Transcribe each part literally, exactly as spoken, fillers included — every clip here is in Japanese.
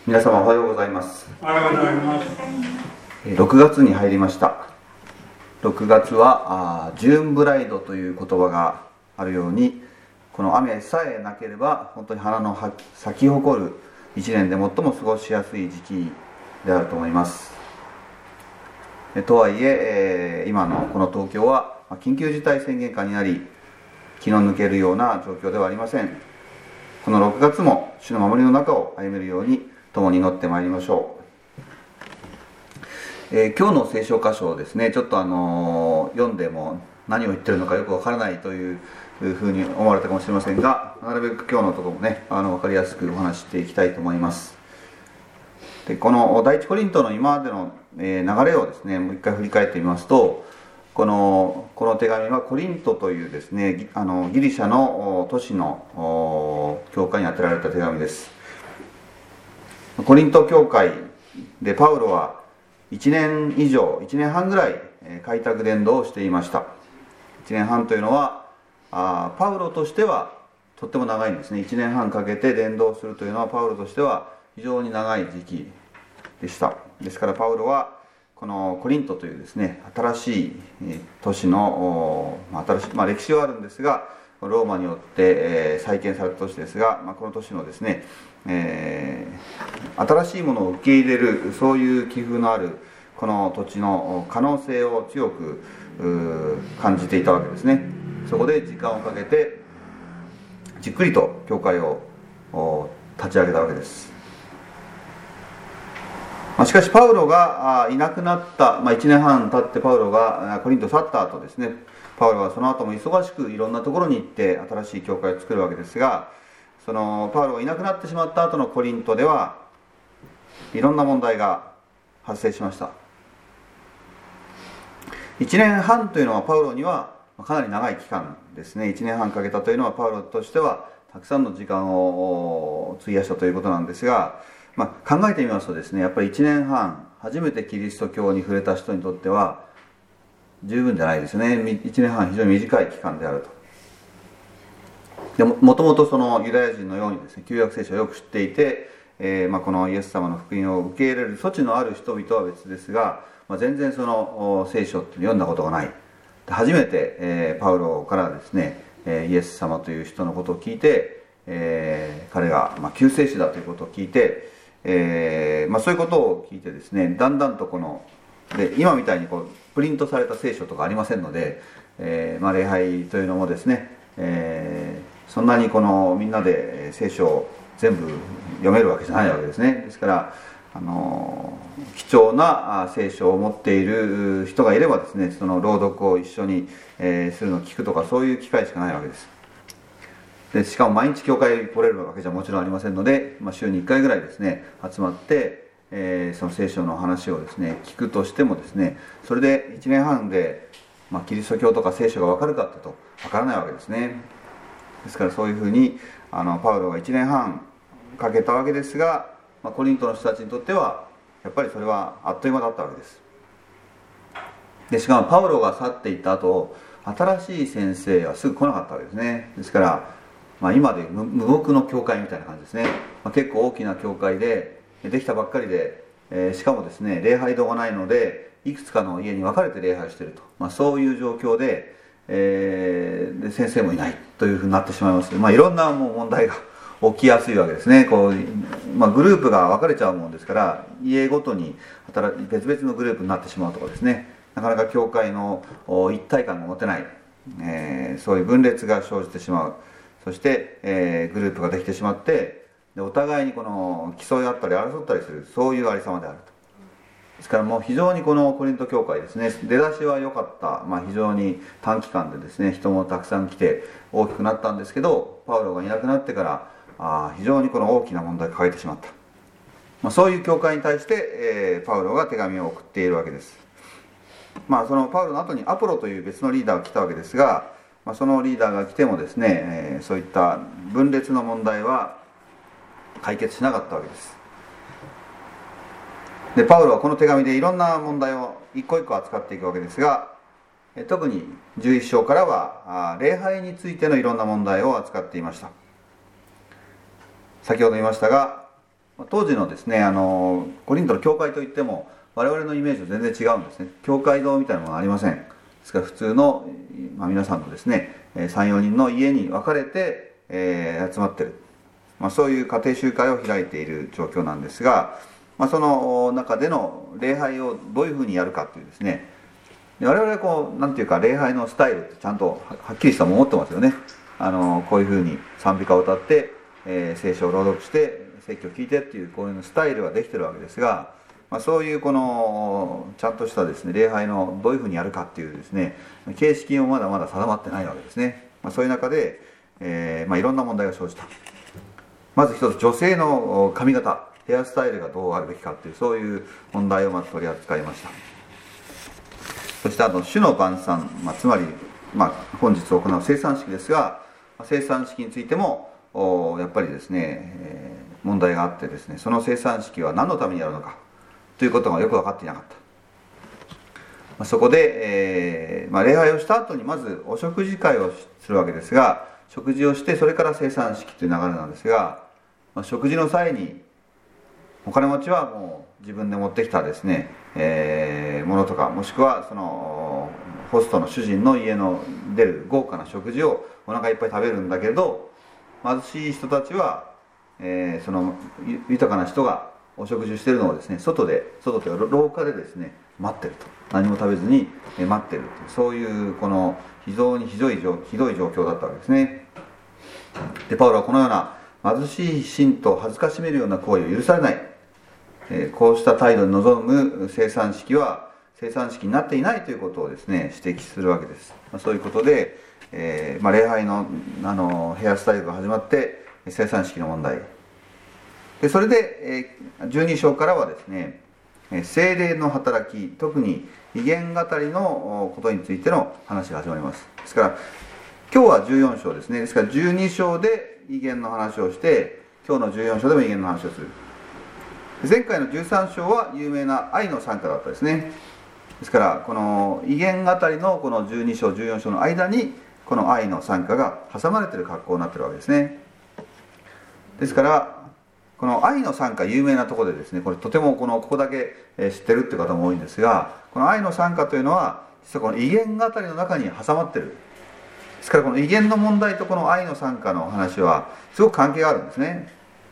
皆様おはようございます。 おはようございます。 ろくがつに入りました。ろくがつはジューンブライドという言葉があるように、この雨さえなければ本当に花の咲き誇る一年で最も過ごしやすい時期であると思います。とはいえ今のこの東京は緊急事態宣言下になり、気の抜けるような状況ではありません。このろくがつも主の守りの中を歩めるように共に祈ってまいりましょう。えー、今日の聖書箇所をですね、ちょっとあのー、読んでも何を言ってるのかよくわからないというふうに思われたかもしれませんが、なるべく今日のところもね、あの分かりやすくお話ししていきたいと思います。でこの第一コリントの今までの、えー、流れをですね、もう一回振り返ってみますと、このこの手紙はコリントというですね、あのギリシャの都市の教会に宛てられた手紙です。コリント教会でパウロはいちねん以上、いちねんはんぐらい開拓伝道をしていました。いちねんはんというのはあパウロとしてはとっても長いんですね。いちねんはんかけて伝道するというのはパウロとしては非常に長い時期でした。ですからパウロはこのコリントというですね、新しい都市の新しい、まあ、歴史はあるんですが、ローマによって、えー、再建された都市ですが、まあ、この都市のですね、えー、新しいものを受け入れる、そういう気風のあるこの土地の可能性を強く感じていたわけですね。そこで時間をかけてじっくりと教会を立ち上げたわけです。しかしパウロがいなくなった、まあ、いちねんはん経ってパウロがコリントを去った後ですね、パウロはその後も忙しくいろんなところに行って新しい教会を作るわけですが、そのパウロがいなくなってしまった後のコリントではいろんな問題が発生しました。いちねんはんというのはパウロにはかなり長い期間ですね。いちねんはんかけたというのはパウロとしてはたくさんの時間を費やしたということなんですが、まあ、考えてみますとですね、やっぱりいちねんはん初めてキリスト教に触れた人にとっては十分じゃないですね。いちねんはん非常に短い期間であると。でも、もともとそのユダヤ人のようにですね、旧約聖書をよく知っていて、えーまあ、このイエス様の福音を受け入れる措置のある人々は別ですが、まあ、全然その聖書って読んだことがない。初めて、えー、パウロからですね、えー、イエス様という人のことを聞いて、えー、彼が、まあ、救世主だということを聞いて、えーまあ、そういうことを聞いてですね、だんだんとこので今みたいにこうプリントされた聖書とかありませんので、えーまあ、礼拝というのもですね、えー、そんなにこのみんなで聖書を全部読めるわけじゃないわけですね。ですからあの貴重な聖書を持っている人がいればですね、その朗読を一緒に、えー、するのを聞くとか、そういう機会しかないわけです。でしかも毎日教会来れるわけじゃもちろんありませんので、まあ、週にいっかいぐらいですね集まって、えー、その聖書の話をですね聞くとしてもですね、それでいちねんはんで、まあ、キリスト教とか聖書が分かるかってと分からないわけですね。ですからそういうふうにあのパウロがいちねんはんかけたわけですが、まあ、コリントの人たちにとってはやっぱりそれはあっという間だったわけです。でしかもパウロが去っていった後、新しい先生はすぐ来なかったわけですね。ですからまあ、今で無牧の教会みたいな感じですね。まあ、結構大きな教会でできたばっかりで、えー、しかもですね礼拝堂がないのでいくつかの家に分かれて礼拝していると、まあ、そういう状況で、えー、で先生もいないというふうになってしまいます。まあ、いろんなもう問題が起きやすいわけですね。こう、まあ、グループが分かれちゃうもんですから、家ごとに別々のグループになってしまうとかですね、なかなか教会の一体感が持てない、えー、そういう分裂が生じてしまう。そして、えー、グループができてしまって、でお互いにこの競い合ったり争ったりする、そういうありさまであると。ですからもう非常にこのコリント教会ですね、出だしは良かった、まあ、非常に短期間でですね人もたくさん来て大きくなったんですけど、パウロがいなくなってからあ非常にこの大きな問題が抱えてしまった、まあ、そういう教会に対して、えー、パウロが手紙を送っているわけです。まあそのパウロの後にアポロという別のリーダーが来たわけですが、まあ、そのリーダーが来てもですね、えー、そういった分裂の問題は解決しなかったわけです。でパウロはこの手紙でいろんな問題を一個一個扱っていくわけですが、特にじゅういっ章からは礼拝についてのいろんな問題を扱っていました。先ほど言いましたが、 当時のですねあのコリントの教会といっても我々のイメージと全然違うんですね。教会堂みたいなものはありません。ですから普通の、まあ、皆さんのですねさん、よにんの家に分かれて、えー、集まってる、まあ、そういう家庭集会を開いている状況なんですが、まあ、その中での礼拝をどういうふうにやるかというですね、で我々はこうなんていうか礼拝のスタイルってちゃんとはっきりしたものを持ってますよね。あのこういうふうに賛美歌を歌って、えー、聖書を朗読して説教を聞いてっていうこういうスタイルができてるわけですが、まあ、そういうこのちゃんとしたですね礼拝のどういうふうにやるかっていうですね形式もまだまだ定まってないわけですね。まあ、そういう中で、えーまあ、いろんな問題が生じた。まず一つ、女性の髪型ヘアスタイルがどうあるべきかっていうそういう問題をまず取り扱いました。そしてあの主の晩餐、まあ、つまり、まあ、本日行う生産式ですが、生産式についてもやっぱりですね、えー、問題があってですね、その生産式は何のためにやるのかということがよく分かっていなかった。まあ、そこで、えーまあ、礼拝をした後にまずお食事会をするわけですが、食事をしてそれから生産式という流れなんですが、まあ、食事の際にお金持ちはもう自分で持ってきたですね、えー、ものとか、もしくはそのホストの主人の家の出る豪華な食事をお腹いっぱい食べるんだけれど、貧しい人たちは、えー、その豊かな人がお食事をしているのをですね、外で外というか廊下でですね待ってると、何も食べずに待ってるという、そういうこの非常にひどい状ひどい状況だったわけですね。でパウロはこのような貧しい信徒を恥ずかしめるような行為を許されない、えー、こうした態度に臨む生産式は生産式になっていないということをですね指摘するわけです。まあ、そういうことで、えーまあ、礼拝 の, あのヘアスタイルが始まって生産式の問題で、それで、えー、じゅうに章からはですね聖霊の働き、特に威厳語りのことについての話が始まります。ですから今日はじゅうよん章ですね。ですからじゅうに章で威厳の話をして、今日のじゅうよん章でも威厳の話をする。前回のじゅうさん章は有名な愛の賛歌だったですね。ですからこの威厳語りのこのじゅうに章じゅうよん章の間にこの愛の賛歌が挟まれている格好になっているわけですね。ですからこの愛の賛歌有名なところでですね、これとてもこのここだけ知ってるっていう方も多いんですが、この愛の賛歌というのは実はこの威厳語りの中に挟まっている。ですからこの威厳の問題とこの愛の賛歌の話はすごく関係があるんですね。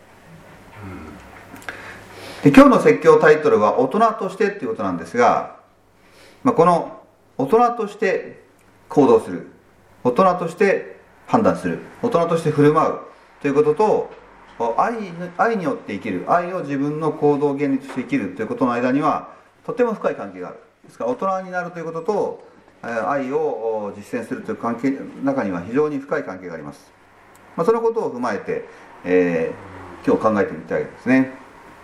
で今日の説教タイトルは大人としてっていうことなんですが、まあ、この大人として行動する、大人として判断する、大人として振る舞うということと、愛, 愛によって生きる、愛を自分の行動原理として生きるということの間にはとても深い関係がある。ですから大人になるということと愛を実践するという関係の中には非常に深い関係があります。まあ、そのことを踏まえて、えー、今日考えてみたいですね。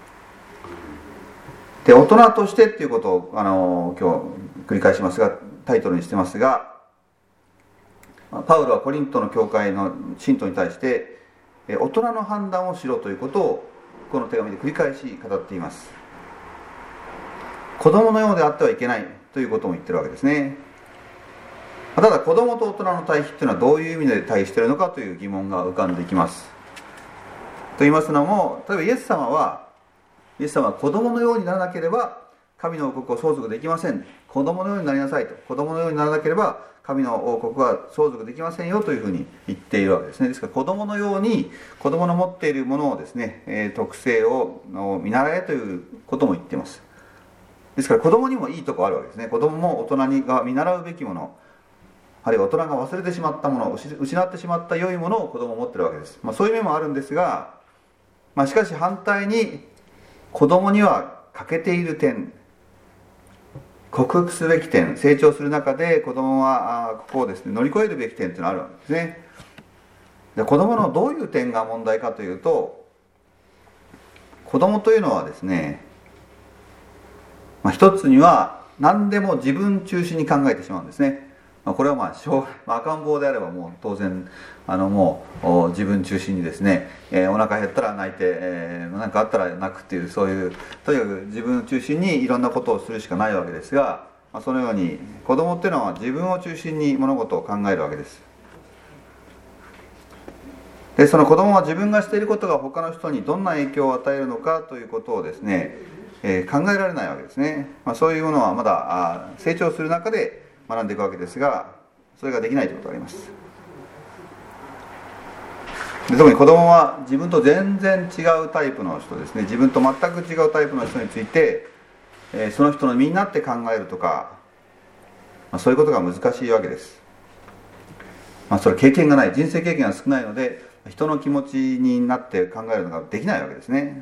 で大人としてっていうことを、あのー、今日繰り返しますがタイトルにしてますが、パウロはコリントの教会の信徒に対して大人の判断をしろということをこの手紙で繰り返し語っています。子供のようであってはいけないということも言ってるわけですね。ただ子供と大人の対比というのはどういう意味で対比しているのかという疑問が浮かんできます。と言いますのも、例えばイエス様はイエス様は子供のようにならなければ神の王国を相続できません。子供のようになりなさいと。子供のようにならなければ神の王国は相続できませんよというふうに言っているわけですね。ですから子供のように子供の持っているものをですね、えー、特性を見習えということも言っています。ですから子供にもいいところあるわけですね。子供も大人にが見習うべきもの、あるいは大人が忘れてしまったもの、失ってしまった良いものを子供は持っているわけです。まあ、そういう面もあるんですが、まあ、しかし反対に子供には欠けている点、克服すべき点、成長する中で子供はここをですね乗り越えるべき点というのがあるわけですね。で子供のどういう点が問題かというと、子供というのはですね、まあ、一つには何でも自分中心に考えてしまうんですね。まあ、これはまあ小、まあ、赤ん坊であればもう当然あのもう自分中心にですね、えー、お腹減ったら泣いて、えー、何かあったら泣くっていう、そういうとにかく自分中心にいろんなことをするしかないわけですが、まあ、そのように子供っていうのは自分を中心に物事を考えるわけです。 でその子供は自分がしていることが他の人にどんな影響を与えるのかということをですね、えー、考えられないわけですね。まあ、そういうものはまだあ成長する中で学んでいくわけですが、それができないということがあります。で特に子供は自分と全然違うタイプの人ですね、自分と全く違うタイプの人について、えー、その人の身になって考えるとか、まあ、そういうことが難しいわけです。まあ、それ経験がない、人生経験が少ないので、人の気持ちになって考えるのができないわけですね。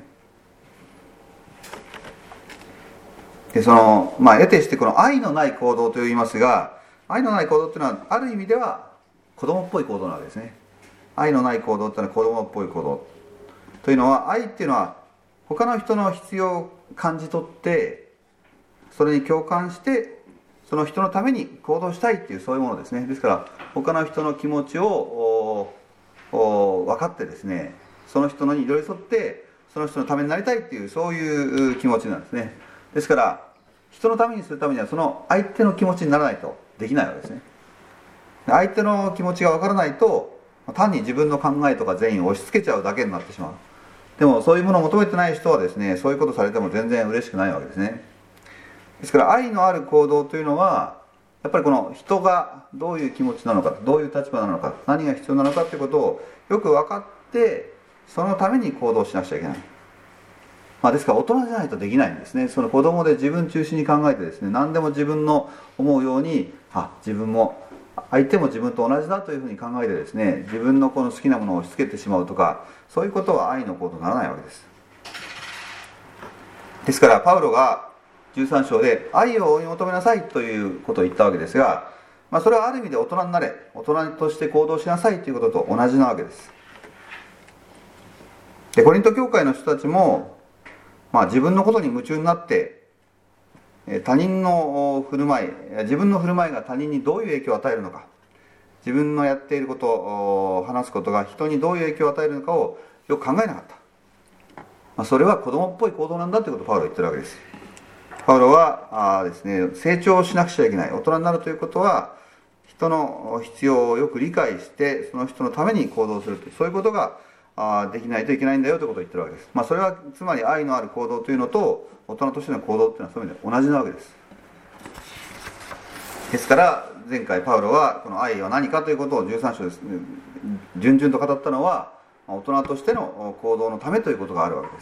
でそのまあ得てしてこの愛のない行動といいますが、愛のない行動というのはある意味では子供っぽい行動なわけですね。愛のない行動というのは子供っぽい行動というのは、愛っていうのは他の人の必要を感じ取ってそれに共感してその人のために行動したいっていう、そういうものですね。ですから他の人の気持ちを分かってですね、その人のに寄り添ってその人のためになりたいっていう、そういう気持ちなんですね。ですから人のためにするためにはその相手の気持ちにならないとできないわけですね。相手の気持ちが分からないと単に自分の考えとか善意を押し付けちゃうだけになってしまう。でもそういうものを求めてない人はですね、そういうことされても全然嬉しくないわけですね。ですから愛のある行動というのはやっぱりこの人がどういう気持ちなのか、どういう立場なのか、何が必要なのかということをよく分かってそのために行動しなくちゃいけない。まあ、ですから大人じゃないとできないんですね。その子供で自分中心に考えてですね、何でも自分の思うように、あ、自分も相手も自分と同じだというふうに考えてですね、自分のこの好きなものを押し付けてしまうとか、そういうことは愛の行動にならないわけです。ですからパウロがじゅうさん章で愛を追い求めなさいということを言ったわけですが、まあ、それはある意味で大人になれ、大人として行動しなさいということと同じなわけです。でコリント教会の人たちも、まあ、自分のことに夢中になって他人の振る舞い、自分の振る舞いが他人にどういう影響を与えるのか、自分のやっていることを話すことが人にどういう影響を与えるのかをよく考えなかった。まあ、それは子供っぽい行動なんだということをパウロは言ってるわけです。パウロはあですね、成長しなくちゃいけない。大人になるということは人の必要をよく理解してその人のために行動するという、そういうことがあできないといけないんだよということを言ってるわけです。まあ、それはつまり愛のある行動というのと大人としての行動というのはそういう意味で同じなわけです。ですから前回パウロはこの愛は何かということをじゅうさん章ですね、順々と語ったのは大人としての行動のためということがあるわけです。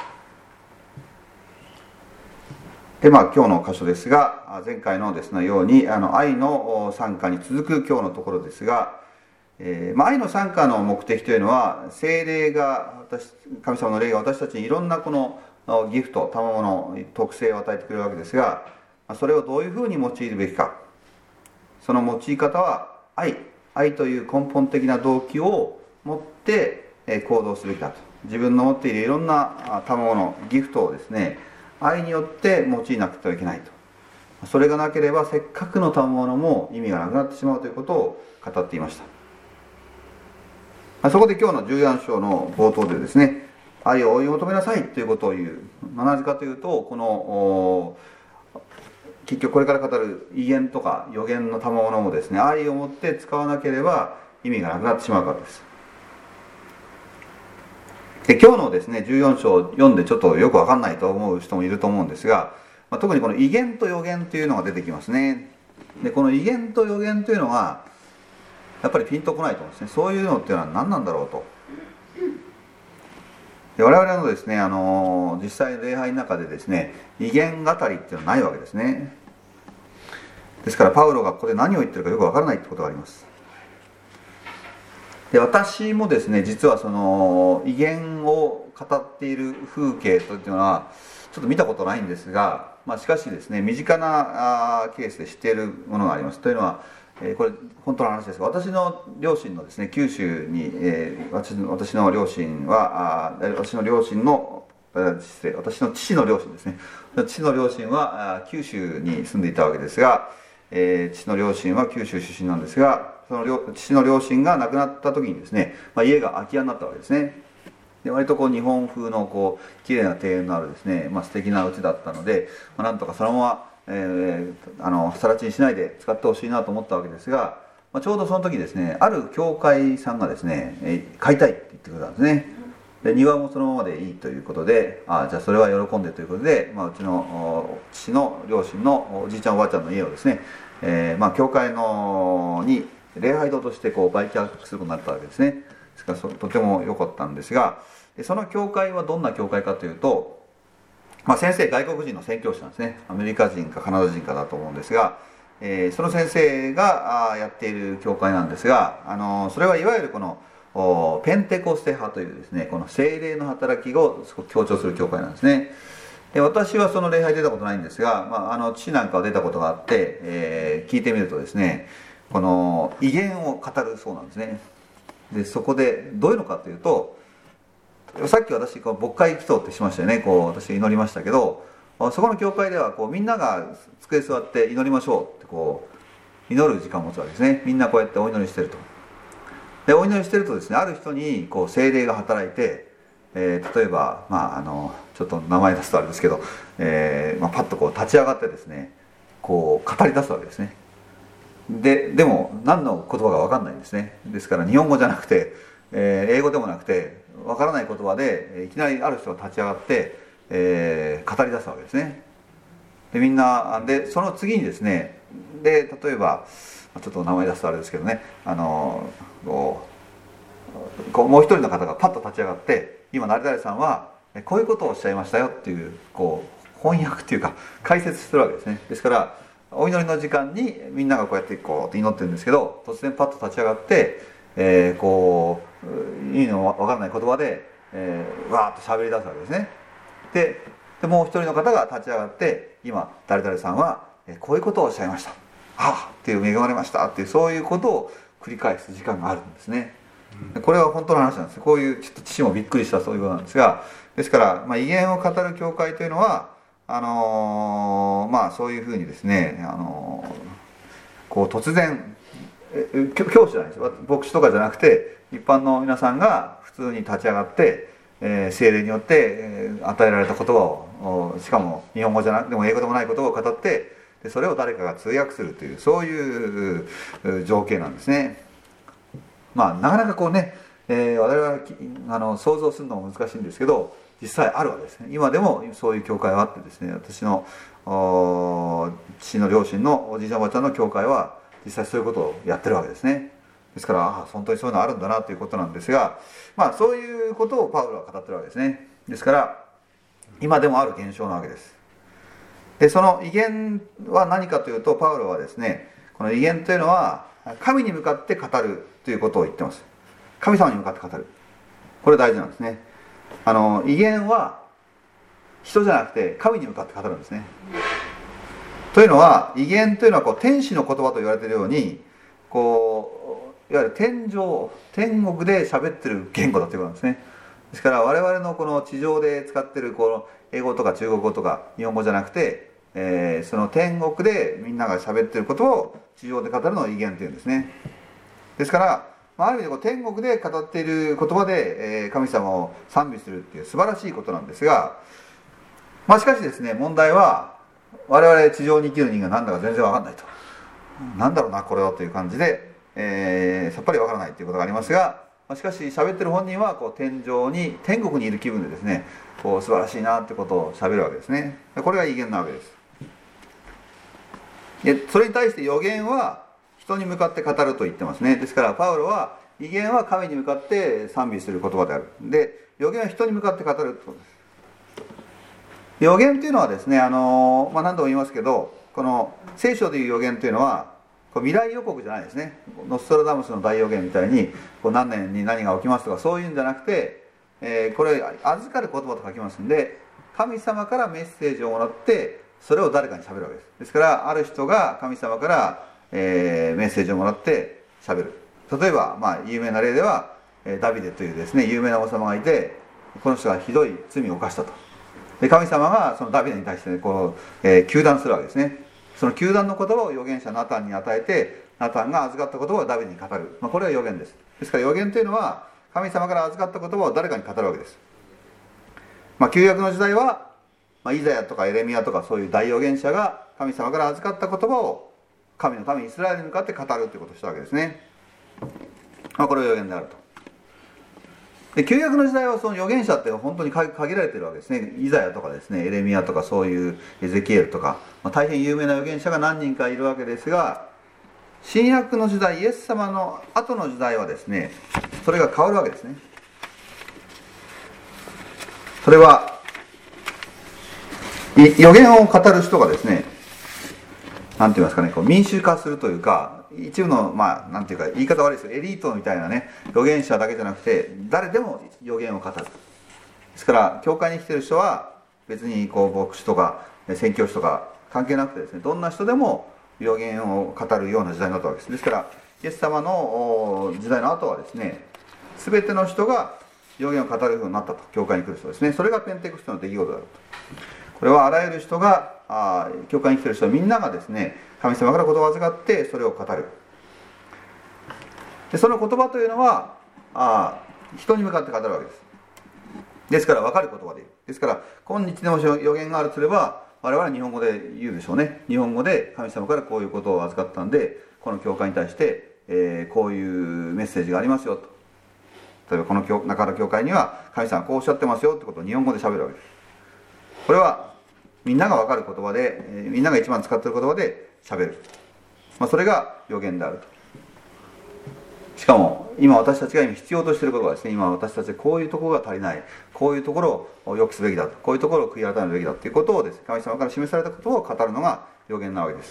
でまあ今日の箇所ですが、前回のですねようにあの愛の賛歌に続く今日のところですが、えーまあ、愛の賛歌の目的というのは、聖霊が私神様の霊が私たちにいろんなこのギフト、賜物、特性を与えてくれるわけですが、それをどういうふうに用いるべきか、その用い方は愛愛という根本的な動機を持って行動すべきだと。自分の持っているいろんな賜物、ギフトをですね、愛によって用いなくてはいけないと。それがなければせっかくの賜物も意味がなくなってしまうということを語っていました。そこで今日のじゅうよん章の冒頭でですね、愛を追い求めなさいということを言う。なぜかというと、この結局これから語る異言とか予言の賜物もですね、愛を持って使わなければ意味がなくなってしまうからです。で今日のですねじゅうよん章を読んでちょっとよく分かんないと思う人もいると思うんですが、まあ、特にこの異言と予言というのが出てきますね。でこの異言と予言というのはやっぱりピンとこないと思うんですね。そういうのっていうのは何なんだろうと。で我々のですね、あの実際礼拝の中でですね、異言語りっていうのはないわけですね。ですからパウロがここで何を言ってるかよく分からないってことがあります。で私もですね、実はその異言を語っている風景というのはちょっと見たことないんですが、まあ、しかしですね、身近なケースで知っているものがあります。というのは、えー、これ本当の話ですが、私の両親のですね、九州に、えー、私の私の両親はあ私の両親の失礼私の父の両親ですね、父の両親は九州に住んでいたわけですが、えー、父の両親は九州出身なんですが、その父の両親が亡くなった時にですね、まあ、家が空き家になったわけですね。で割とこう日本風のこう綺麗な庭園のあるですね、まあ、素敵な家だったので、まあ、なんとかそのまま、えー、あの更地にしないで使ってほしいなと思ったわけですが、 まあ、ちょうどその時ですね、ある教会さんがですね、え買いたいって言ってくれたんですね。で庭もそのままでいいということで、あじゃあそれは喜んでということで、まあ、うちの父の両親のおじいちゃんおばあちゃんの家をですね、えー、まあ教会のに礼拝堂としてこう売却することになったわけですね。ですからそとても良かったんですが、その教会はどんな教会かというと、まあ、先生外国人の宣教師なんですね。アメリカ人かカナダ人かだと思うんですが、えー、その先生がやっている教会なんですが、あのそれはいわゆるこのペンテコステ派というですね、この聖霊の働きを強調する教会なんですね。で私はその礼拝出たことないんですが、まあ、あの父なんかは出たことがあって、えー、聞いてみるとですね、この威厳を語るそうなんですね。でそこでどういうのかというと、さっき私こう牧会祈祷ってしましたよね。こう私祈りましたけど、そこの教会ではこうみんなが机座って祈りましょうってこう祈る時間を持つわけですね。みんなこうやってお祈りしてると。でお祈りしてるとですね、ある人にこう聖霊が働いて、えー、例えば、まあ、あのちょっと名前出すとあれですけど、えーまあ、パッとこう立ち上がってですね、こう語り出すわけですね。ででも何の言葉か分かんないんですね。ですから日本語じゃなくて、えー、英語でもなくて分からない言葉でいきなりある人が立ち上がって、えー、語り出すわけですね。でみんなでその次にですね、で例えばちょっと名前出すとあれですけどね、あのこうこうもう一人の方がパッと立ち上がって、今誰々さんはこういうことをおっしゃいましたよっていう、こう翻訳っていうか解説するわけですね。ですからお祈りの時間にみんながこうやってこうって祈ってるんですけど、突然パッと立ち上がって、えー、こういいの分からない言葉で、えー、わーっと喋り出すわけですね。ででもう一人の方が立ち上がって、今誰々さんはこういうことをおっしゃいました、あっていう恵まれましたっていう、そういうことを繰り返す時間があるんですね。これは本当の話なんです。こういうちょっと父もびっくりしたそういうことなんですが、ですから、まあ、威厳を語る教会というのはあのー、まあそういうふうにですね、あのー、こう突然教師じゃないですよ、牧師とかじゃなくて一般の皆さんが普通に立ち上がって、えー、聖霊によって、えー、与えられた言葉を、しかも日本語じゃなくても英語でもない言葉を語って、でそれを誰かが通訳するという、そういう情景なんですね。まあなかなかこうね、えー、我々はあの想像するのも難しいんですけど、実際あるわけですね。今でもそういう教会はあってですね、私の父の両親のおじいちゃんおばあちゃんの教会は実際そういうことをやってるわけですね。ですからあ本当にそういうのあるんだなということなんですが、まあそういうことをパウロは語ってるわけですね。ですから今でもある現象なわけです。でその威厳は何かというと、パウロはですね、この威厳というのは神に向かって語るということを言ってます。神様に向かって語る、これ大事なんですね。あの威厳は人じゃなくて神に向かって語るんですね。というのは、威厳というのはこう天使の言葉と言われているように、こういわゆる天上天国で喋ってる言語だということなんですね。ですから我々のこの地上で使っているこの英語とか中国語とか日本語じゃなくて、えー、その天国でみんなが喋っていることを地上で語るのを威厳というんですね。ですからある意味でこう天国で語っている言葉で、えー、神様を賛美するっていう素晴らしいことなんですが、まあしかしですね、問題は我々地上に生きる人間なんだか全然わかんないと、なんだろうなこれはという感じで、えー、さっぱりわからないということがありますが、しかし喋ってる本人はこう天上に天国にいる気分でですね、こう素晴らしいなってことを喋るわけですね。これが威厳なわけです。でそれに対して預言は人に向かって語ると言ってますね。ですからパウロは威厳は神に向かって賛美する言葉である。で預言は人に向かって語るということです。預言というのはですね、あの、まあ、何度も言いますけど、この聖書でいう預言というのはこう未来予告じゃないですね。ノストラダムスの大預言みたいにこう何年に何が起きますとかそういうんじゃなくて、えー、これ預かる言葉と書きますんで、神様からメッセージをもらってそれを誰かにしゃべるわけです。ですからある人が神様から、えー、メッセージをもらってしゃべる。例えば、まあ、有名な例ではダビデというですね有名な王様がいて、この人がひどい罪を犯したと。で神様がそのダビデに対して、ね、こう、えー、糾弾するわけですね。その糾弾の言葉を預言者ナタンに与えて、ナタンが預かった言葉をダビデに語る、まあ、これは預言です。ですから預言というのは神様から預かった言葉を誰かに語るわけです。まあ、旧約の時代は、まあ、イザヤとかエレミヤとかそういう大預言者が神様から預かった言葉を神のためにイスラエルに向かって語るということをしたわけですね。まあ、これは預言であると。で旧約の時代はその預言者って本当に限られているわけですね。イザヤとかですね、エレミヤとか、そういうエゼキエルとか、まあ、大変有名な預言者が何人かいるわけですが、新約の時代、イエス様の後の時代はですね、それが変わるわけですね。それは預言を語る人がですね、なんて言いますかね、こう民衆化するというか、一部の、まあ、なんていうか、言い方悪いですよ、エリートみたいなね、預言者だけじゃなくて、誰でも預言を語る。ですから、教会に来てる人は、別にこう牧師とか宣教師とか関係なくてですね、どんな人でも預言を語るような時代になったわけです。ですから、イエス様の時代の後はですね、すべての人が預言を語るようになったと、教会に来る人ですね。それがペンテコステの出来事だと。これはあらゆる人が、あ教会に来ている人はみんながですね、神様から言葉を預かってそれを語る。でその言葉というのはあ人に向かって語るわけです。ですから分かる言葉で言う。ですから今日でも予言があるとすれば、我々は日本語で言うでしょうね。日本語で神様からこういうことを預かったんで、この教会に対して、えー、こういうメッセージがありますよと。例えばこの中の教会には神様はこうおっしゃってますよってことを日本語で喋るわけです。これはみんなが分かる言葉で、えー、みんなが一番使っている言葉で喋る、まあ、それが預言であると。しかも今私たちが今必要としていることはですね、今私たちはこういうところが足りない、こういうところを良くすべきだと、こういうところを悔い改めるべきだということをですね、神様から示されたことを語るのが預言なわけです。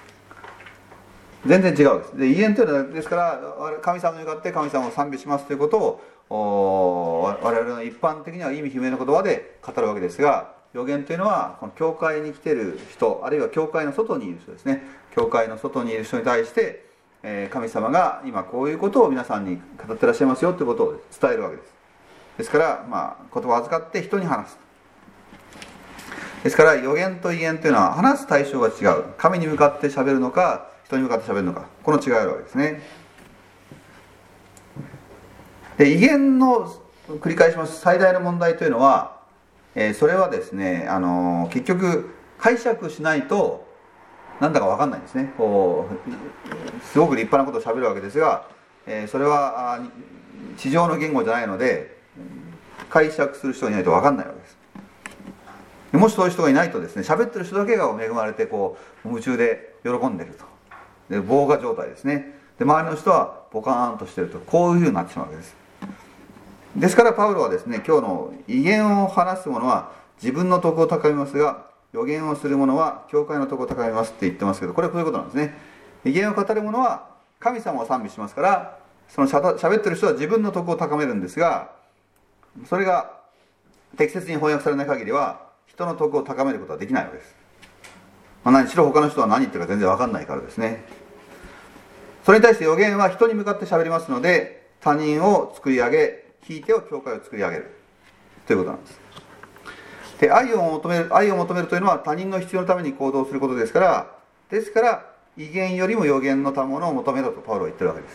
全然違うです。で、異言というのはですから神様に向かって神様を賛美しますということを我々の一般的には意味不明な言葉で語るわけですが、預言というのはこの教会に来ている人、あるいは教会の外にいる人ですね、教会の外にいる人に対して、えー、神様が今こういうことを皆さんに語ってらっしゃいますよということを伝えるわけです。ですから、まあ、言葉を預かって人に話す。ですから預言と異言というのは話す対象が違う。神に向かって喋るのか、人に向かって喋るのか、この違いがあるわけですね。で、異言の繰り返します最大の問題というのは、えー、それはですね、あのー、結局解釈しないとなんだか分かんないんですね。こうすごく立派なことをしゃべるわけですが、えー、それは地上の言語じゃないので解釈する人がいないと分かんないわけです。もしそういう人がいないとですね、喋ってる人だけが恵まれてこう夢中で喜んでると、で棒画状態ですね。で周りの人はポカーンとしてると、こういうふうになってしまうわけです。ですからパウロはですね、今日の異言を話す者は自分の徳を高めますが、預言をする者は教会の徳を高めますって言ってますけど、これはこういうことなんですね。異言を語る者は神様を賛美しますから、そのしゃべってる人は自分の徳を高めるんですが、それが適切に翻訳されない限りは人の徳を高めることはできないわけです。まあ、何しろ他の人は何言ってるか全然分かんないからですね。それに対して預言は人に向かって喋りますので、他人を作り上げ、ひいてを教会を作り上げるということなんです。で、愛を求める、愛を求めるというのは他人の必要のために行動することですから、ですから異言よりも預言のためのを求めろとパウロは言ってるわけです。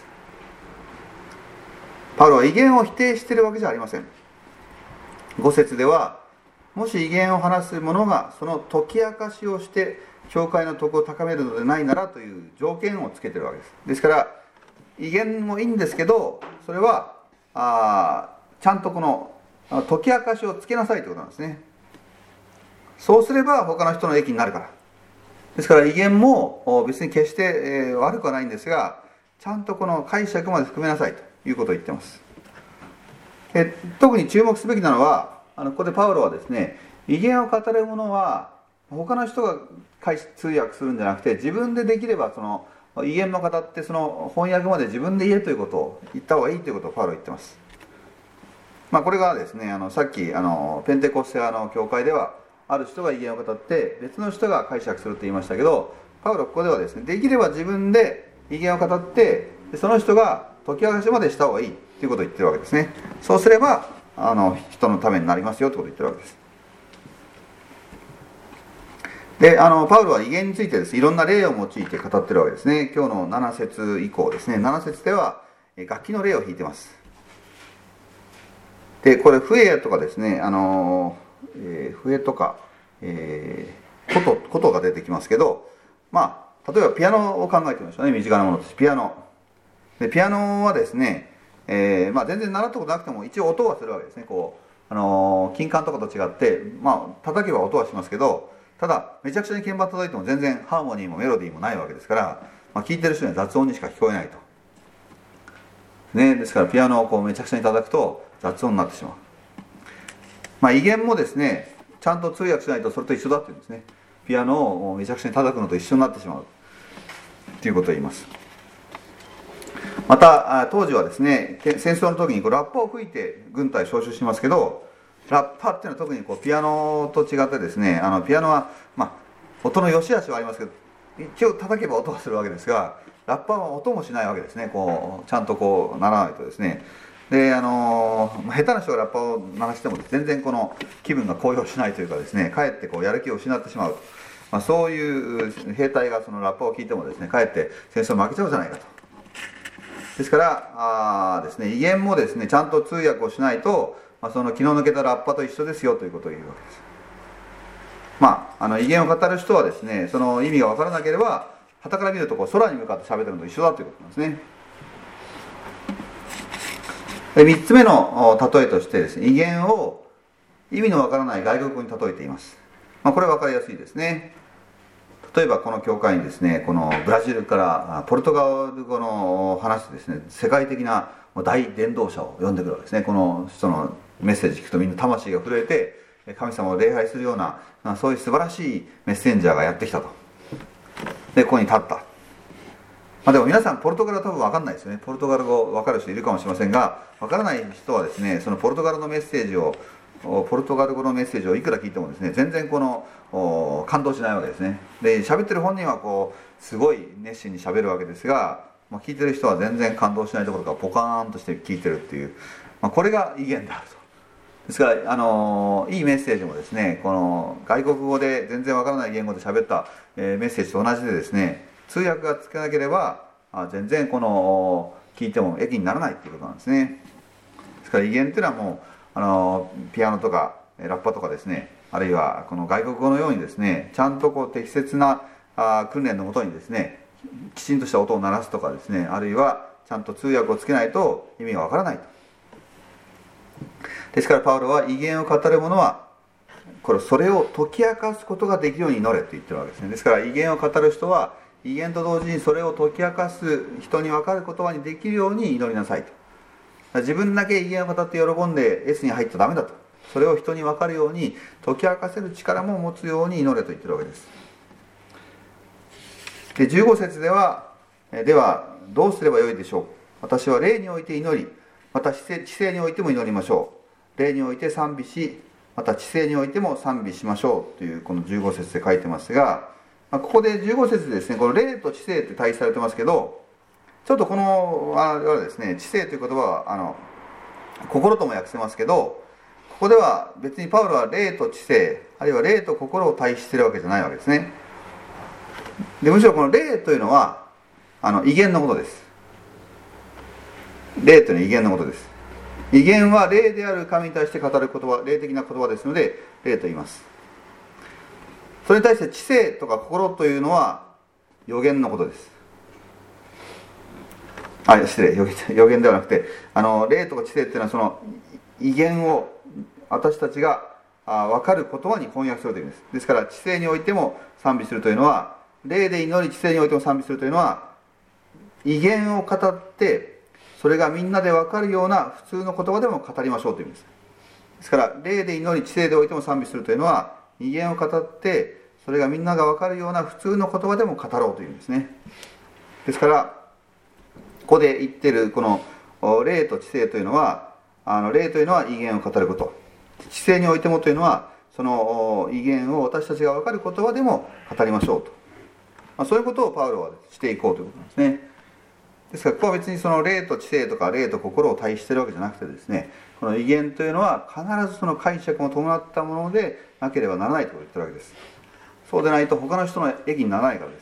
パウロは異言を否定しているわけじゃありません。ご節では、もし異言を話す者がその解き明かしをして教会の徳を高めるのでないならという条件をつけているわけです。ですから異言もいいんですけど、それはあちゃんとこの解き明かしをつけなさいということなんですね。そうすれば他の人の益になるから。ですから異言も別に決して、えー、悪くはないんですが、ちゃんとこの解釈まで含めなさいということを言っています。え特に注目すべきなのは、あのここでパウロはですね、異言を語る者は他の人が通訳するんじゃなくて、自分でできればその異言も語ってその翻訳まで自分で言えということを言った方がいいということをパウロは言っています。まあ、これがですね、あのさっきあのペンテコステ派の教会ではある人が異言を語って別の人が解釈すると言いましたけど、パウロはここではですね、できれば自分で異言を語ってその人が解き明かしまでした方がいいということを言ってるわけですね。そうすればあの人のためになりますよということを言ってるわけです。で、あのパウロは異言についてです、いろんな例を用いて語ってるわけですね。今日のなな節以降ですね、なな節では楽器の例を引いてます。で、これ笛とかですね、あの、えー、笛とか、えー、琴、琴が出てきますけど、ま例えばピアノを考えてみましょうね。身近なものとしてピアノで、ピアノはですね、えーまあ、全然習ったことなくても一応音はするわけですね。こう、あのー、金管とかと違って、まあ叩けば音はしますけど、ただめちゃくちゃに鍵盤叩いても全然ハーモニーもメロディーもないわけですから、まあ、聴いてる人には雑音にしか聞こえないと、ね、ですからピアノをこうめちゃくちゃに叩くと雑音になってしまう。まあ、威厳もですね、ちゃんと通訳しないとそれと一緒だっていうんですね。ピアノをめちゃくちゃに叩くのと一緒になってしまうということを言います。また当時はですね、戦争の時にこうラッパを吹いて軍隊招集しますけど、ラッパっていうのは特にこうピアノと違ってですね、あのピアノは、まあ、音の良し悪しはありますけど、一応叩けば音はするわけですが、ラッパは音もしないわけですね。こうちゃんとこう鳴らないとですね。で、あの下手な人がラッパを鳴らしても全然この気分が高揚しないというかですね、かえってこうやる気を失ってしまう、まあ、そういう兵隊がそのラッパを聞いてもですね、かえって戦争負けちゃうじゃないかと。ですからあですね、威厳もですね、ちゃんと通訳をしないと、まあ、その気の抜けたラッパと一緒ですよということを言うわけです。まあ、あの威厳を語る人はですね、その意味が分からなければ傍から見るとこう空に向かって喋ってるのと一緒だということなんですね。で、みっつめの例えとしてですね、威厳を意味の分からない外国語に例えています。まあ、これは分かりやすいですね。例えばこの教会にですね、このブラジルからポルトガル語の話でですね、世界的な大伝道者を呼んでくるわけですね。この人のメッセージ聞くとみんな魂が震えて神様を礼拝するような、そういう素晴らしいメッセンジャーがやってきたと。で、ここに立った。まあ、でも皆さんポルトガルは多分分かんないですよね。ポルトガル語分かる人いるかもしれませんが、分からない人はですね、そのポルトガルのメッセージをポルトガル語のメッセージをいくら聞いてもですね、全然この感動しないわけですね。で、喋ってる本人はこうすごい熱心に喋るわけですが、まあ、聞いてる人は全然感動しないところからポカーンとして聞いてるっていう、まあ、これが威厳であると。ですから、あのいいメッセージもですね、この外国語で全然わからない言語で喋った、えー、メッセージと同じでですね、通訳がつけなければあ全然この聞いても益にならないっていうことなんですね。ですから威厳っていうのはもうあのピアノとかラッパとかですね、あるいはこの外国語のようにですね、ちゃんとこう適切なあ訓練のもとにですね、きちんとした音を鳴らすとかですね、あるいはちゃんと通訳をつけないと意味がわからないと。ですからパウロは威厳を語る者はこれそれを解き明かすことができるように祈れと言ってるわけですね。ですから威厳を語る人は威厳と同時にそれを解き明かす、人に分かる言葉にできるように祈りなさいと。自分だけ威厳を語って喜んで S に入っちゃダメだと。それを人に分かるように解き明かせる力も持つように祈れと言ってるわけです。で、じゅうご節では、ではどうすればよいでしょう。私は霊において祈り、また知性においても祈りましょう。霊において賛美し、また知性においても賛美しましょうというこのじゅうご節で書いてますが、ここでじゅうご節でですね、この霊と知性って対比されてますけど、ちょっとこのあれはですね、知性という言葉はあの心とも訳せますけど、ここでは別にパウロは霊と知性、あるいは霊と心を対比しているわけじゃないわけですね。で、むしろこの霊というのはあの威厳のことです。霊というのは威厳のことです。威厳は霊である神に対して語る言葉、霊的な言葉ですので霊と言います。それに対して知性とか心というのは予言のことです。あ、失礼、予言、予言ではなくて、あの霊とか知性っていうのはその威厳を私たちが分かる言葉に翻訳するという意味です。ですから知性においても賛美するというのは、霊で祈り知性においても賛美するというのは、威厳を語ってそれがみんなで分かるような普通の言葉でも語りましょうという意味です。ですから霊で祈り知性でおいても賛美するというのは、威厳を語ってそれがみんなが分かるような普通の言葉でも語ろうというんですね。ですからここで言ってるこの霊と知性というのは、あの霊というのは威厳を語ること、知性においてもというのはその威厳を私たちが分かる言葉でも語りましょうと、まあ、そういうことをパウロはしていこうということなんですね。ですからここは別にその霊と知性とか霊と心を対比しているわけじゃなくてですね、この威厳というのは必ずその解釈を伴ったものでなければならないと言ってるわけです。そうでないと他の人の益にならないからです。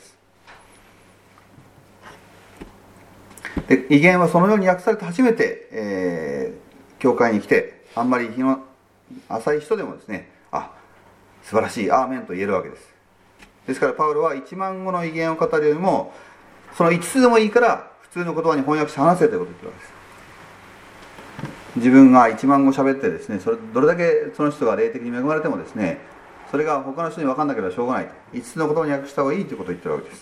で、威厳はそのように訳されて初めて、えー、教会に来て、あんまり日の浅い人でもですね、あ、素晴らしいアーメンと言えるわけです。 ですからパウロはいちまん語の異言を語るよりもそのいつつでもいいから普通の言葉に翻訳して話せということを言ってるわけです。自分がいちまん語喋ってですね、それどれだけその人が霊的に恵まれてもですね、それが他の人に分かんなければしょうがないと、いつつの言葉に訳した方がいいということを言ってるわけです。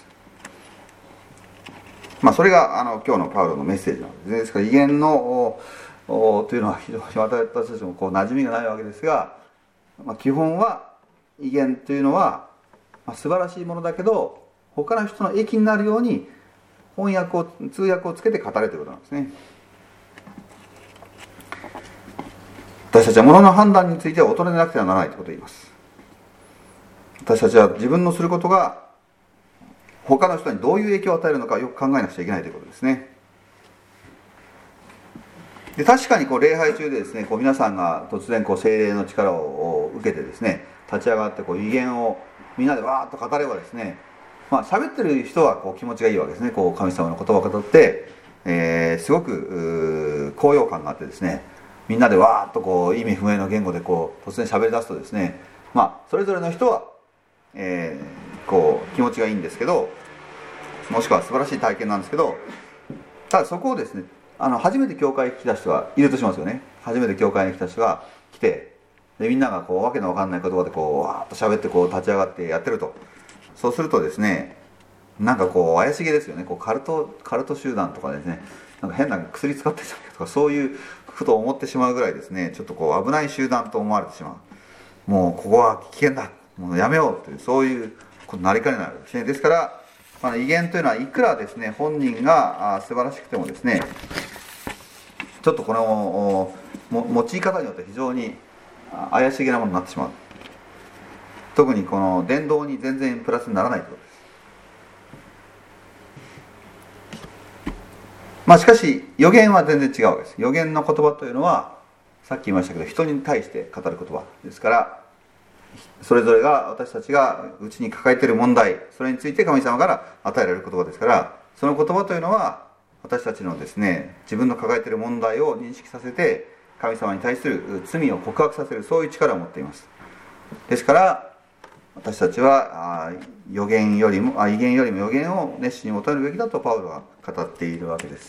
まあそれがあの今日のパウロのメッセージなんですね。ですから異言のというのは非常に私たちもこう馴染みがないわけですが、まあ、基本は異言というのは、まあ、素晴らしいものだけど他の人の益になるように翻訳を通訳をつけて語れということなんですね。私たちは物の判断については劣らなくてはならないということを言います。私たちは自分のすることが他の人にどういう影響を与えるのかよく考えなくちゃいけないということですね。で確かにこう礼拝中でですね、こう皆さんが突然こう聖霊の力を受けてですね、立ち上がってこう異言をみんなでわーっと語ればですね、まあ喋ってる人はこう気持ちがいいわけですね。こう神様の言葉を語って、えー、すごく高揚感があってですね、みんなでわーっとこう意味不明の言語でこう突然喋り出すとですね、まあそれぞれの人は、えー、こう気持ちがいいんですけど、もしくは素晴らしい体験なんですけど、ただそこをですね、あの初めて教会に来た人がいるとしますよね。初めて教会に来た人が来て、でみんながこうわけのわかんない言葉でこうわーっと喋ってこう立ち上がってやってると、そうするとですね、なんかこう怪しげですよね。こうカルトカルト集団とかですね、なんか変な薬使ってたりとか、そういうことを思ってしまうぐらいですね、ちょっとこう危ない集団と思われてしまう。もうここは危険だ、もうやめようという、そういうことになりかねないですね。ですから、まあ、異言というのはいくらですね本人が素晴らしくてもですね、ちょっとこのも用い方によって非常に怪しげなものになってしまう。特にこの伝道に全然プラスにならないということです。まあしかし預言は全然違うわけです。預言の言葉というのはさっき言いましたけど、人に対して語る言葉ですから、それぞれが私たちがうちに抱えている問題、それについて神様から与えられる言葉ですから、その言葉というのは私たちのですね、自分の抱えている問題を認識させて神様に対する罪を告白させる、そういう力を持っています。ですから私たちはあ預言よりもあ異言よりも預言を熱心に求めるべきだとパウロは語っているわけです。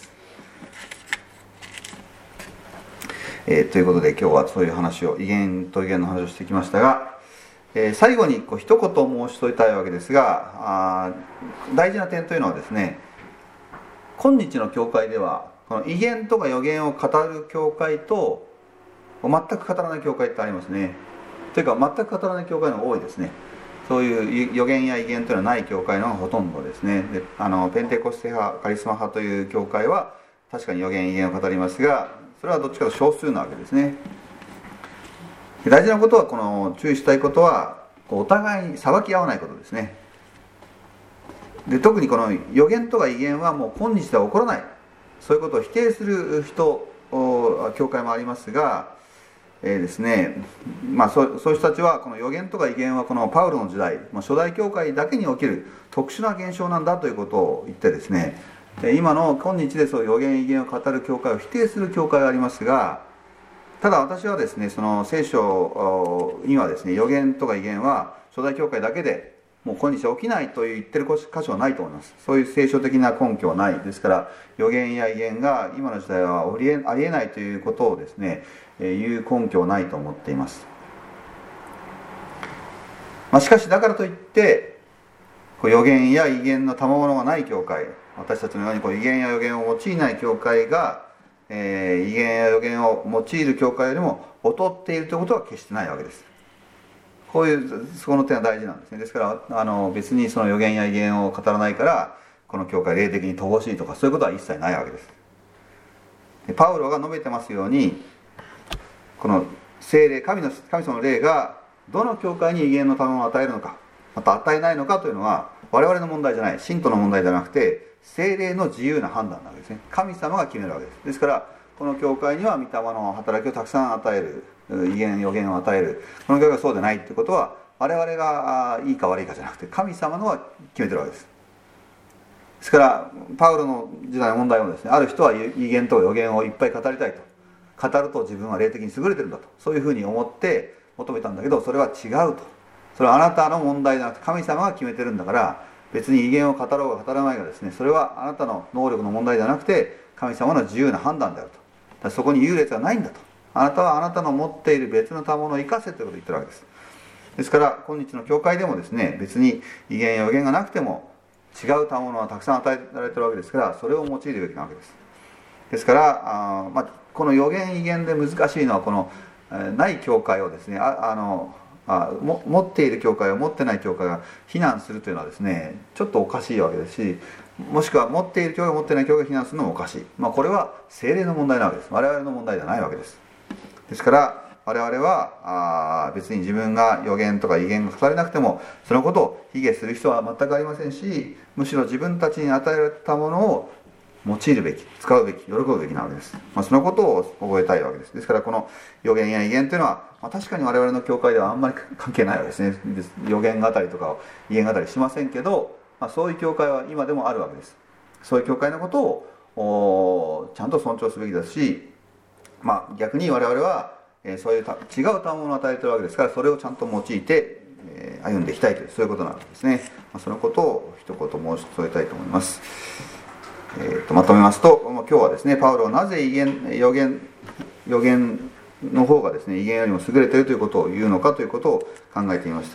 えー、ということで今日はそういう話を、異言と異言の話をしてきましたが、えー、最後にこう一言申し添えたいわけですが、あ大事な点というのはですね、今日の教会ではこの異言とか預言を語る教会と全く語らない教会ってありますね。というか全く語らない教会の方が多いですね。そういう預言や異言というのはない教会の方がほとんどですね。であのペンテコステ派、カリスマ派という教会は確かに預言異言を語りますが、それはどっちかというと少数なわけですね。で大事なことは、この注意したいことはお互いに裁き合わないことですね。で特にこの預言とか異言はもう今日では起こらない、そういうことを否定する人、教会もありますが、えーですねまあ、そうそういう人たちはこの預言とか異言はこのパウロの時代、まあ、初代教会だけに起きる特殊な現象なんだということを言ってですね、今の今日でそういう預言異言を語る教会を否定する教会がありますが、ただ私はですね、その聖書にはですね、預言とか異言は初代教会だけでもう今日起きないと言ってる箇所はないと思います。そういう聖書的な根拠はないですから、預言や異言が今の時代はありえ、ありえないということをですね、えー、いう根拠はないと思っています。まあ、しかしだからといってこう預言や異言の賜物がない教会、私たちのようにこう異言や預言を用いない教会が、えー、異言や預言を用いる教会よりも劣っているということは決してないわけです。こういうそこの点は大事なんですね。ですからあの別にその預言や異言を語らないからこの教会霊的に乏しいとかそういうことは一切ないわけです。でパウロが述べてますように、この聖霊、神の神様の霊がどの教会に異言の賜物を与えるのか、また与えないのかというのは我々の問題じゃない、信徒の問題じゃなくて聖霊の自由な判断なわけですね。神様が決めるわけです。ですからこの教会には御霊の働きをたくさん与える、異言預言を与える、この教会がそうでないということは我々がいいか悪いかじゃなくて神様のは決めてるわけです。ですからパウロの時代の問題もですね、ある人は異言と預言をいっぱい語りたいと、語ると自分は霊的に優れてるんだと、そういうふうに思って求めたんだけど、それは違うとそれはあなたの問題じゃなくて神様が決めてるんだから、別に威厳を語ろうが語らないがですね、それはあなたの能力の問題じゃなくて神様の自由な判断であると。だからそこに優劣はないんだと。あなたはあなたの持っている別の賜物を生かせということを言ってるわけです。ですから今日の教会でもですね、別に威厳や予言がなくても違う賜物はたくさん与えられているわけですから、それを用いるべきなわけです。ですからあ、まあ、この予言威厳で難しいのは、この、えー、ない教会をですね、ああのあも持っている教会を持ってない教会が非難するというのはですね、ちょっとおかしいわけですし、もしくは持っている教会持ってない教会が非難するのもおかしい、まあ、これは聖霊の問題なわけです。我々の問題じゃないわけです。ですから我々はあ別に自分が予言とか威厳が語れなくてもそのことを卑下する人は全くありませんし、むしろ自分たちに与えられたものを用いるべき、使うべき、喜ぶべきなわけです。まあ、そのことを覚えたいわけです。ですからこの予言や威厳というのは、まあ、確かに我々の教会ではあんまり関係ないわけですね。予言語りとか威厳語りしませんけど、まあ、そういう教会は今でもあるわけです。そういう教会のことをちゃんと尊重すべきですし、まあ、逆に我々はえー、そういう違う賜物を与えているわけですから、それをちゃんと用いて、えー、歩んでいきたいという、そういうことなわけですね。まあ、そのことを一言申し添えたいと思います。えー、とまとめますと、今日はですね、パウロはなぜ威厳予言予言の方がですね、威厳よりも優れているということを言うのかということを考えてみました。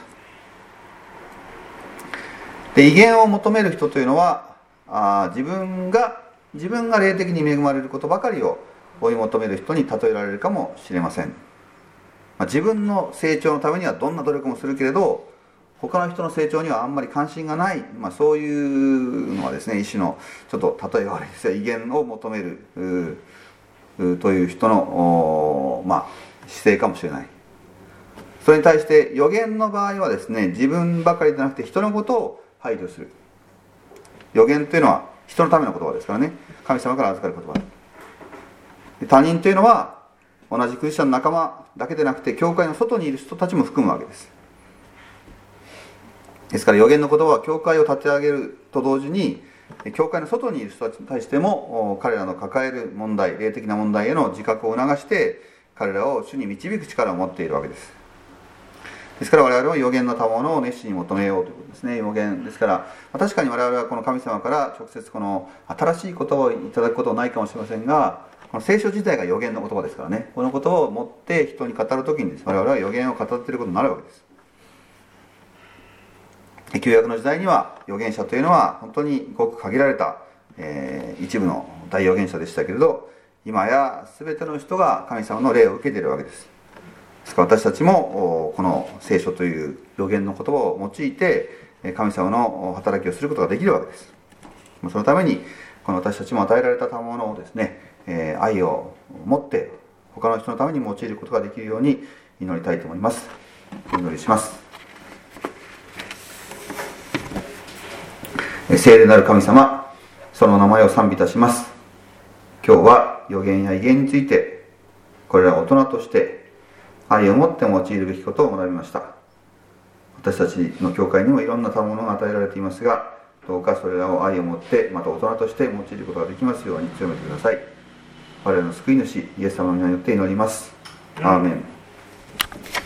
で、威厳を求める人というのは、あ自分が自分が霊的に恵まれることばかりを追い求める人に例えられるかもしれません。まあ、自分の成長のためにはどんな努力もするけれど、他の人の成長にはあんまり関心がない、まあ、そういうのはですね、一種のちょっと例え悪いですが威厳を求めるという人の、まあ、姿勢かもしれない。それに対して予言の場合はですね、自分ばかりでなくて人のことを配慮する。予言というのは人のための言葉ですからね、神様から預かる言葉。他人というのは同じクリスチャンの仲間だけでなくて教会の外にいる人たちも含むわけです。ですから予言の言葉は教会を立ち上げると同時に教会の外にいる人たちに対しても彼らの抱える問題、霊的な問題への自覚を促して彼らを主に導く力を持っているわけです。ですから我々は予言の賜物を熱心に求めようということですね。予言ですから、確かに我々はこの神様から直接この新しい言葉をいただくことはないかもしれませんが、この聖書自体が予言の言葉ですからね、この言葉を持って人に語るときにです、我々は予言を語っていることになるわけです。旧約の時代には預言者というのは本当にごく限られた、えー、一部の大預言者でしたけれど、今や全ての人が神様の霊を受けているわけです。ですから私たちもこの聖書という預言の言葉を用いて神様の働きをすることができるわけです。そのためにこの私たちも与えられた賜物をですね、えー、愛を持って他の人のために用いることができるように祈りたいと思います。お祈りします。聖霊なる神様、その名前を賛美いたします。今日は預言や威厳についてこれら大人として愛を持って用いるべきことを学びました。私たちの教会にもいろんな賜物が与えられていますが、どうかそれらを愛を持ってまた大人として用いることができますように強めてください。我々の救い主イエス様の名によって祈ります。アーメン。